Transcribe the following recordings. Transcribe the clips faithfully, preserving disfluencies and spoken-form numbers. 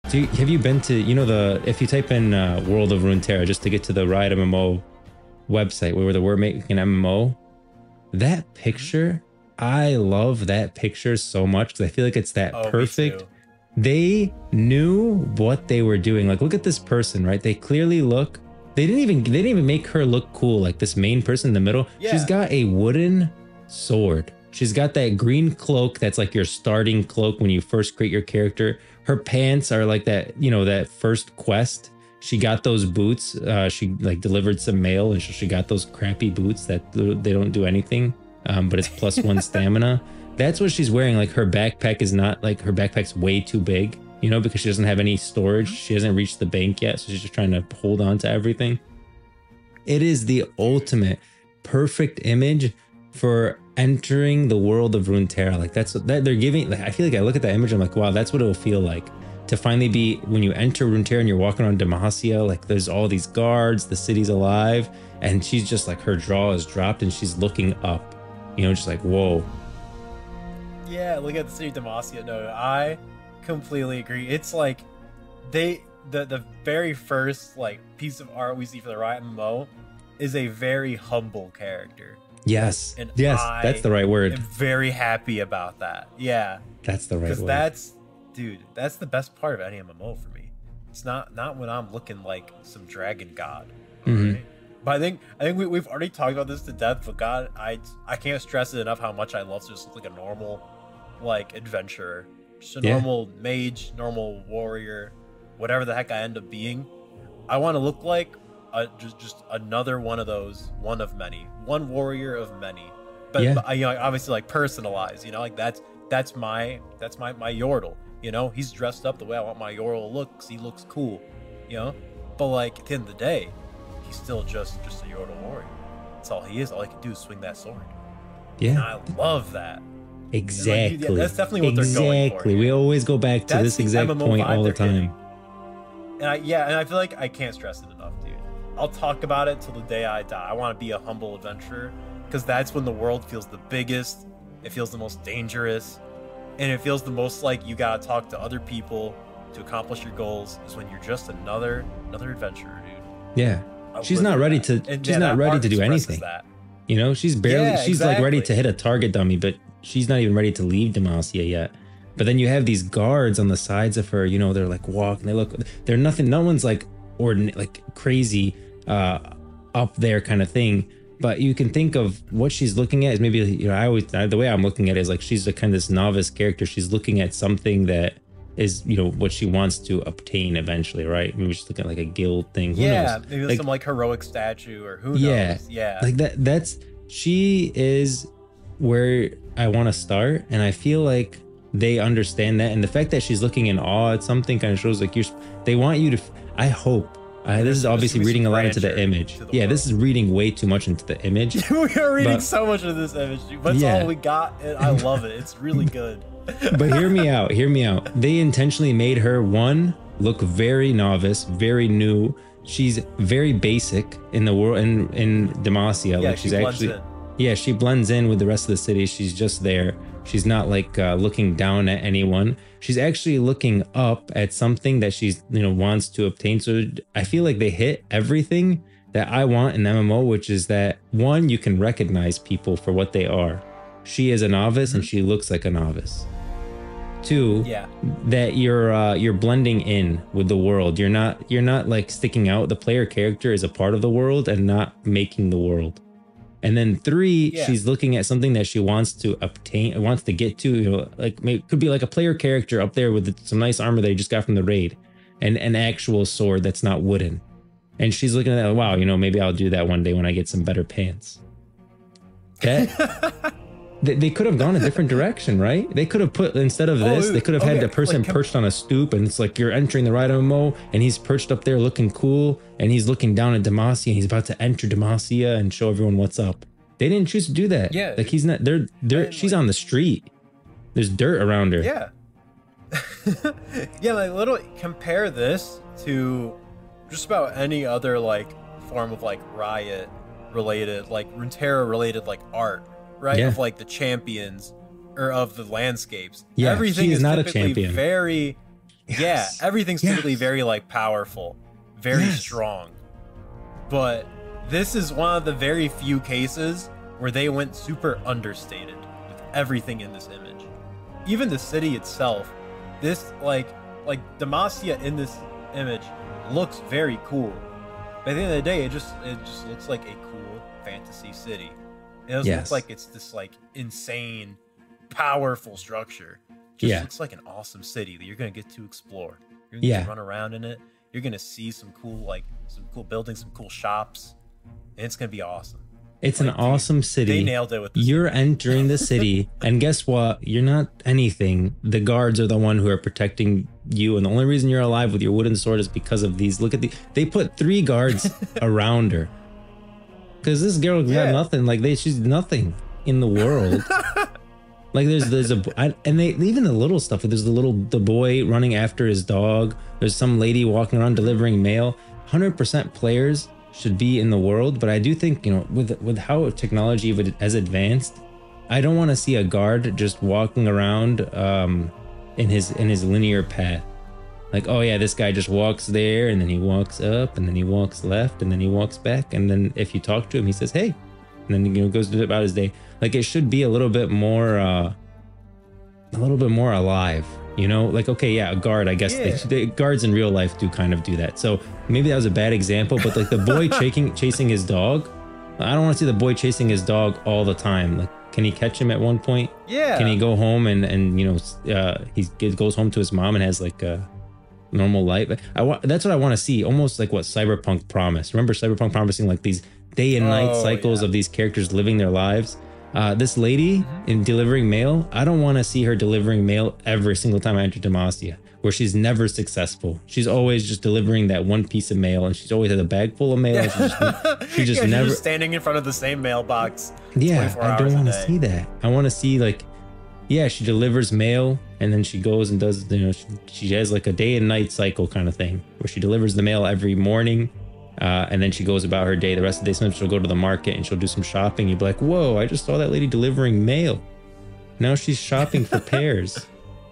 Do you, have you been to, you know, the, if you type in uh, World of Runeterra just to get to the Riot M M O website where they were making an M M O, that picture, I love that picture so much because I feel like it's that Oh, me perfect. too. They knew what they were doing. Like, look at this person, right? They clearly look, they didn't even, they didn't even make her look cool. Like this main person in the middle, Yeah. she's got a wooden sword. She's got that green cloak that's like your starting cloak when you first create your character. Her pants are like that, you know, that first quest. She got those boots. Uh, she like delivered some mail and she got those crappy boots that they don't do anything, um, but it's plus one stamina. That's what she's wearing. Like her backpack is not like her backpack's way too big, you know, because she doesn't have any storage. She hasn't reached the bank yet. So she's just trying to hold on to everything. It is the ultimate perfect image for entering the world of Runeterra. Like that's that they're giving. Like I feel like I look at that image, I'm like, wow, that's what it will feel like to finally be when you enter Runeterra and you're walking on Demacia. Like there's all these guards, the city's alive, and she's just like her jaw is dropped and she's looking up, you know, just like whoa. Yeah, look at the city of Demacia. No, I completely agree. It's like they the the very first like piece of art we see for the Riot M M O is a very humble character. Yes. And yes, I that's the right word. I'm very happy about that. Yeah. That's the right Because word. that's, dude, that's the best part of any M M O for me. It's not not when I'm looking like some dragon god. Mhm. Right? But I think I think we, we've already talked about this to death. But God, I I can't stress it enough how much I love to just look like a normal, like adventurer, just a Yeah. normal mage, normal warrior, whatever the heck I end up being. I want to look like a, just just another one of those, one of many, one warrior of many. But, Yeah. but you know, obviously like personalized. You know, like that's that's my that's my my Yordle. You know, he's dressed up the way I want my Yordle to look 'cause he looks cool. You know, but like at the end of the day, he's still just just a Yordle warrior. That's all he is. All he can do is swing that sword. And yeah. I love that. Exactly. yeah, that's definitely what they're exactly. going for Exactly. here. We always go back to That's this the exact M M O point vibe all the they're hitting. time. And I yeah, and I feel like I can't stress it enough, dude. I'll talk about it till the day I die. I want to be a humble adventurer because that's when the world feels the biggest. It feels the most dangerous, and it feels the most like you gotta talk to other people to accomplish your goals. Is when you're just another another adventurer, dude. Yeah. I She's live not for ready that. to And, she's yeah, not that ready art to do expresses anything. That. You know, she's barely Yeah, she's like ready exactly. to hit a target dummy, but she's not even ready to leave Demacia yet. But then you have these guards on the sides of her, you know, they're like walking, they look they're nothing, no one's like ordinary like crazy uh up there kind of thing. But you can think of what she's looking at is maybe, you know, I always the way I'm looking at it is like she's a kind of this novice character. She's looking at something that is, you know, what she wants to obtain eventually, right? Maybe she's looking at like a guild thing. Who Yeah, knows? maybe Like, some like heroic statue or who knows. Yeah. Yeah. like that that's she is where I want to start, and I feel like they understand that, and the fact that she's looking in awe at something kind of shows like you're they want you to I hope uh, this is There's obviously gonna be reading a some lot into the grandeur image. to the Yeah, world. this is reading way too much into the image. we are reading But- so much of this image, dude, but it's Yeah. all we got, and I love it. It's really good. But hear me out, hear me out. They intentionally made her, one, look very novice, very new. She's very basic in the world, in in Demacia. Yeah, like she she's blends actually in. yeah, she blends in with the rest of the city. She's just there. She's not like uh, looking down at anyone. She's actually looking up at something that she's, you know, wants to obtain. So I feel like they hit everything that I want in M M O, which is that one, you can recognize people for what they are. She is a novice and she looks like a novice. Two, Yeah. that you're uh, you're blending in with the world. You're not you're not like sticking out. The player character is a part of the world and not making the world. And then three, Yeah. she's looking at something that she wants to obtain, wants to get to. You know, like maybe, could be like a player character up there with some nice armor that you just got from the raid, and an actual sword that's not wooden. And she's looking at that. Wow, you know, maybe I'll do that one day when I get some better pants. That they, they could have gone a different direction, right? They could have put instead of Oh, this, they could have had okay, the person like, com- perched on a stoop, and it's like you're entering the right M M O, and he's perched up there looking cool, and he's looking down at Demacia, and he's about to enter Demacia and show everyone what's up. They didn't choose to do that. Yeah. like he's not. They're they're. And, She's like- on the street. There's dirt around her. Yeah. Yeah, like literally compare this to just about any other like form of like Riot related, like Runeterra related like art, right? Yeah. Of like the champions or of the landscapes. Yeah, Everything she is is not a typically champion. very Yeah, Yes. everything's Yes. typically very like powerful, very Yes. strong. But this is one of the very few cases where they went super understated with everything in this image. Even the city itself, this like like Demacia in this image looks very cool. But at the end of the day, it just it just looks like a cool fantasy city. It doesn't Yes. look like it's this like insane, powerful structure. It just Yeah. looks like an awesome city that you're gonna get to explore. You're gonna get Yeah. to run around in it. You're gonna see some cool like some cool buildings, some cool shops, and it's gonna be awesome. It's an Like, dude, awesome city. They nailed it with this. You're entering the city, and guess what? You're not anything. The guards are the one who are protecting you, and the only reason you're alive with your wooden sword is because of these. Look at the. They put three guards around her, because this girl got Yeah. nothing. Like they, she's nothing in the world. Like there's there's a I, and they even the little stuff. There's the little the boy running after his dog. There's some lady walking around delivering mail. one hundred percent players should be in the world, but I do think, you know, with with how technology has advanced, I don't want to see a guard just walking around um in his in his linear path. Like, oh yeah, this guy just walks there and then he walks up and then he walks left and then he walks back, and then if you talk to him he says hey, and then, you know, goes about his day. Like it should be a little bit more uh a little bit more alive, you know? Like, okay, yeah, a guard, I guess Yeah. they, they, guards in real life do kind of do that. So maybe that was a bad example, but like the boy chasing chasing his dog, I don't want to see the boy chasing his dog all the time. Like, can he catch him at one point? Yeah. Can he go home and and you know uh he g- goes home to his mom and has like a normal life? I want that's what I want to see, almost like what Cyberpunk promised. Remember Cyberpunk promising like these day and night Oh, cycles yeah. of these characters living their lives. Uh, this lady Mm-hmm. in delivering mail, I don't want to see her delivering mail every single time I enter Demacia, where she's never successful. She's always just delivering that one piece of mail, and she's always had a bag full of mail. and She just, she just yeah, never. She's just standing in front of the same mailbox. Yeah, twenty-four I hours don't a want to day. see that. I want to see like, yeah, she delivers mail and then she goes and does, you know, she, she has like a day and night cycle kind of thing where she delivers the mail every morning. Uh, and then she goes about her day. The rest of the day, sometimes she'll go to the market and she'll do some shopping. You'd be like, whoa, I just saw that lady delivering mail. Now she's shopping for pears.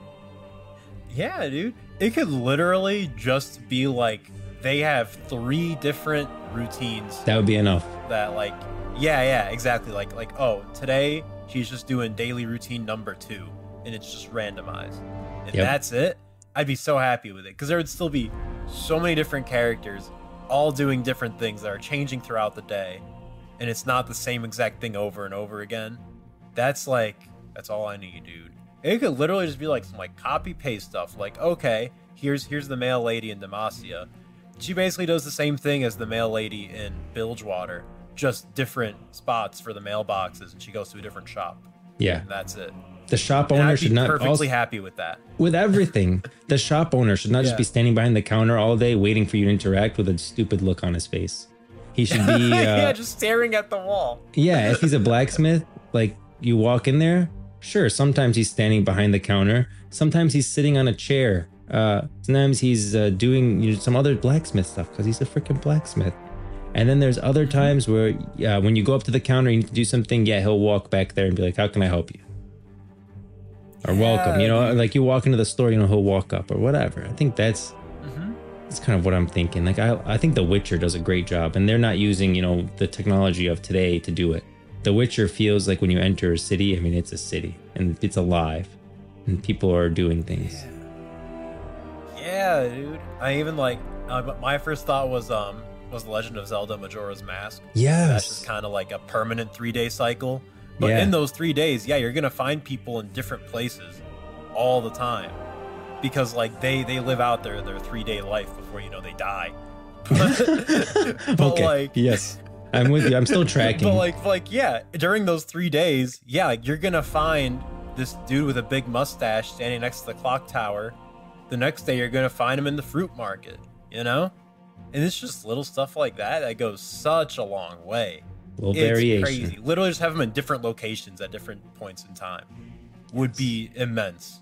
Yeah, dude. It could literally just be like they have three different routines That would be enough. that like yeah, yeah, exactly. Like like oh, today she's just doing daily routine number two and it's just randomized. And Yep. that's it. I'd be so happy with it because there would still be so many different characters all doing different things that are changing throughout the day, and it's not the same exact thing over and over again. That's like that's all I need, dude. It could literally just be like some like copy paste stuff. Like, okay, here's here's the mail lady in Demacia. She basically does the same thing as the mail lady in Bilgewater, just different spots for the mailboxes, and she goes to a different shop. Yeah. And that's it. The shop And owner I'd should be not perfectly also, happy with that. with everything. The shop owner should not just Yeah. be standing behind the counter all day waiting for you to interact with a stupid look on his face. He should be, uh, yeah, just staring at the wall. yeah, if he's a blacksmith, like you walk in there, sure, sometimes he's standing behind the counter, sometimes he's sitting on a chair, uh, sometimes he's uh, doing, you know, some other blacksmith stuff because he's a freaking blacksmith. And then there's other times where uh, when you go up to the counter, you need to do something, yeah, he'll walk back there and be like, how can I help you? Or welcome, you know, dude. like you walk into the store, you know, he'll walk up or whatever. I think that's Mhm. that's kind of what I'm thinking. Like I, I think The Witcher does a great job, and they're not using, you know, the technology of today to do it. The Witcher feels like when you enter a city, I mean, it's a city and it's alive, and people are doing things. Yeah, dude. I even like uh, but my first thought was um was The Legend of Zelda Majora's Mask. That's Yes. just kind of like a permanent three day cycle. But Yeah. in those three days, yeah, you're gonna find people in different places all the time. Because like they they live out their their three day life before you know they die. But, but okay. like yes, I'm with you. I'm still tracking. But like like yeah, during those three days, yeah, like you're gonna find this dude with a big mustache standing next to the clock tower. The next day you're gonna find him in the fruit market, you know? And it's just little stuff like that that goes such a long way. little It's variation. crazy. Literally just have them in different locations at different points in time would be immense.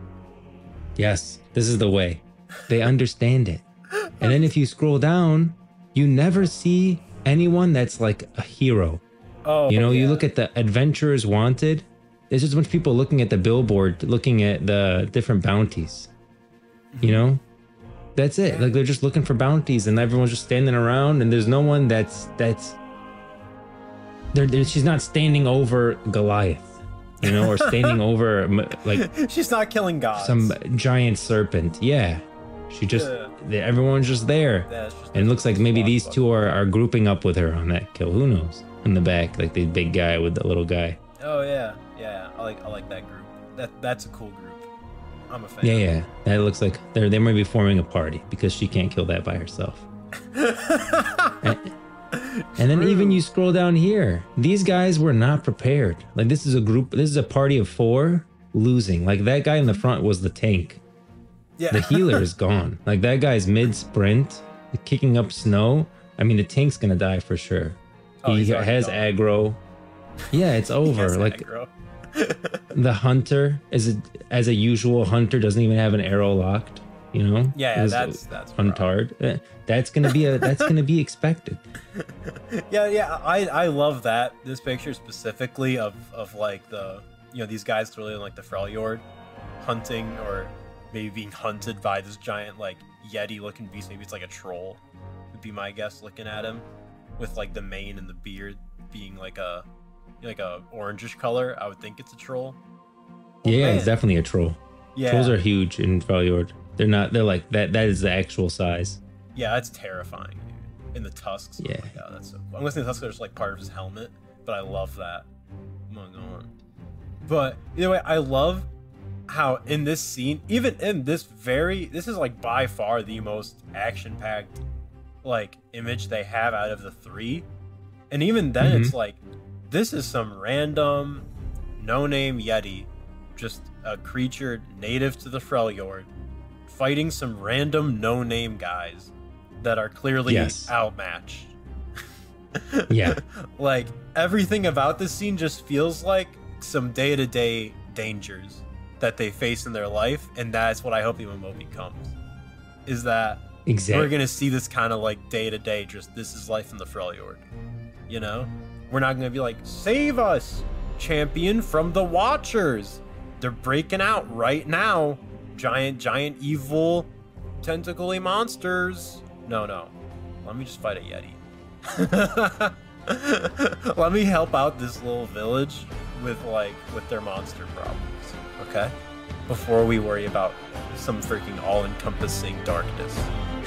Yes, this is the way. They understand it. And then if you scroll down, you never see anyone that's like a hero. Oh, You know, you yeah. look at the Adventurers Wanted, there's just a bunch of people looking at the billboard, looking at the different bounties. You know, that's it. Yeah. Like they're just looking for bounties, and everyone's just standing around, and there's no one that's that's. They're, they're, she's not standing over Goliath, you know, or standing over like she's not killing gods. some giant serpent. Yeah, she just Yeah. they- everyone's just there, Yeah, it's just and it looks like maybe these swashbuckler. two are are grouping up with her on that kill. Who knows? In the back, like the big guy with the little guy. Oh yeah, yeah. I like I like that group. That that's a cool group. I'm a fan. Yeah, yeah. That looks like they're they might be forming a party because she can't kill that by herself. and, and then even you scroll down here, these guys were not prepared. Like this is a group, this is a party of four losing. Like that guy in the front was the tank. Yeah. The healer is gone. Like that guy's mid sprint, kicking up snow. I mean, the tank's gonna die for sure. Oh, he he's already has gone. aggro. Yeah, it's He over. has Like aggro. the hunter, as a as a usual hunter, doesn't even have an arrow locked. You know. Yeah, yeah, Is that's that's rough. untard. Eh, That's gonna be a that's gonna be expected. Yeah, yeah. I I love that this picture specifically of of like the you know these guys clearly in like the Freljord hunting or maybe being hunted by this giant like yeti looking beast. Maybe it's like a troll. Would be my guess looking at him with like the mane and the beard being like a like a orangish color. I would think it's a troll. Oh, Yeah, man. it's definitely a troll. Yeah. Trolls are huge in Freljord. They're not. They're like that. That is the actual size. Yeah, that's terrifying, dude. And the tusks. Yeah. Oh my god, that's so cool. I'm guessing the tusks are just like part of his helmet, but I love that. Oh my god. But either way, I love how in this scene, even in this very, this is like by far the most action-packed like image they have out of the three. And even then, Mhm. it's like, this is some random, no-name Yeti, just a creature native to the Freljord, fighting some random no-name guys that are clearly Yes. outmatched. Yeah. Like everything about this scene just feels like some day-to-day dangers that they face in their life, and that's what I hope the M M O becomes. Is that Exactly. we're gonna see this kind of like day-to-day, just this is life in the Freljord. You know? We're not gonna be like, save us, champion from the Watchers. They're breaking out right now. Giant, giant, evil, tentacly monsters. No, no. Let me just fight a Yeti. Let me help out this little village with like with their monster problems. Okay? Before we worry about some freaking all-encompassing darkness.